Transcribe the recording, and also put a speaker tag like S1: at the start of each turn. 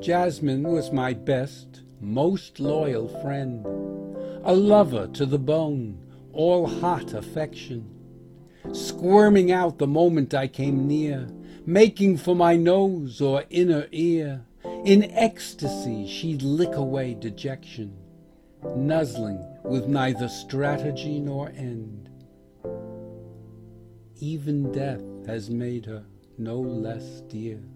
S1: Jasmine was my best, most loyal friend, a lover to the bone, all hot affection, squirming out the moment I came near, making for my nose or inner ear. In ecstasy she'd lick away dejection, nuzzling with neither strategy nor end. Even death has made her no less dear.